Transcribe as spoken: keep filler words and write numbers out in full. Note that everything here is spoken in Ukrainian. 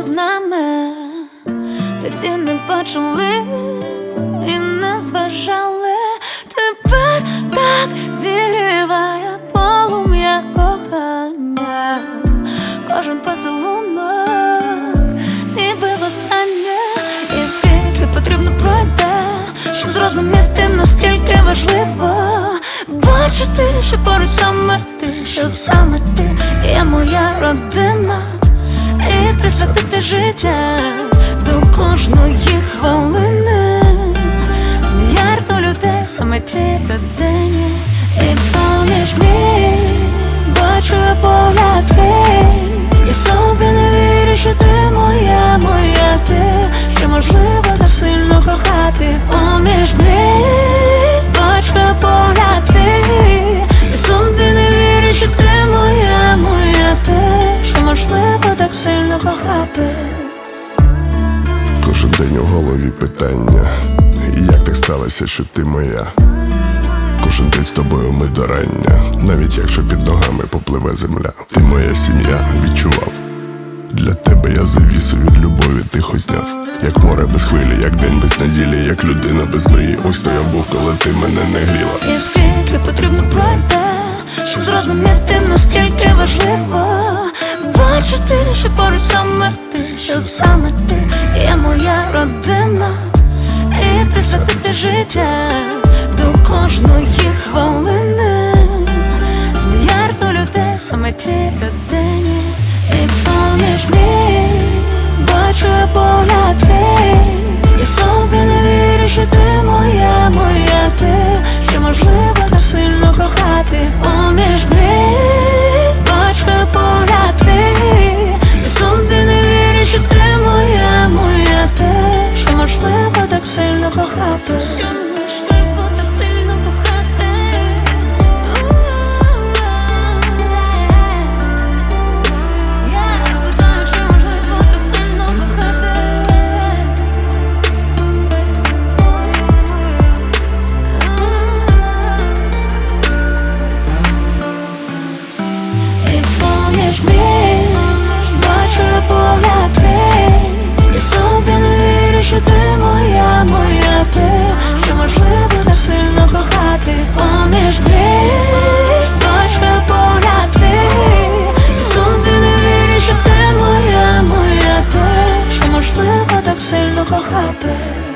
з нами, тоді не почали і не зважали. Тепер так зігріває полум'я кохання. Кожен поцілунок ніби востаннє. І скільки потрібно пройти, щоб зрозуміти, наскільки важливо бачити, що поруч саме ти, що саме ти є моя родина. І присвятити життя до кожної хвилини. З мільярду людей саме тій людині. І поміж мій бачу я погляд твій, і собі не вірю, що ти моя, моя ти, що можливо так сильно кохати. Поміж мій бачу я погляд твій, і собі не вірю, що ти моя, моя ти, що можливо так сильно кохати. Кожен день у голові питання: як так сталося, що ти моя? Кожен день з тобою ми до рання, навіть якщо під ногами попливе земля. Ти моя сім'я, відчував. Для тебе я завісу від любові тихо зняв. Як море без хвилі, як день без неділі, як людина без мрії. Ось то я був, коли ти мене не гріла. І скільки потрібно пройти, щоб зрозуміти, наскільки важливо бачити, що поруч саме ти, що саме ти є моя родина. І присвятити життя до кожної хвилини. З мільярду людей саме тій людині. І поміж мій бачу я погляд твій, і собі не вірю, що ти моя, моя ти, що можливо так сильно кохати. Поміж мій бачу я погляд твій, і собі не вірю, що ти моя, моя ти, що можливо так сильно кохати. Поміж мій бачу я погляд твій, і собі не вірю, що ти моя, моя ти, що можливо так сильно кохати. Поміж мій бачу я погляд твій, і собі не вірю, що ти моя, моя ти, що можливо так сильно кохати.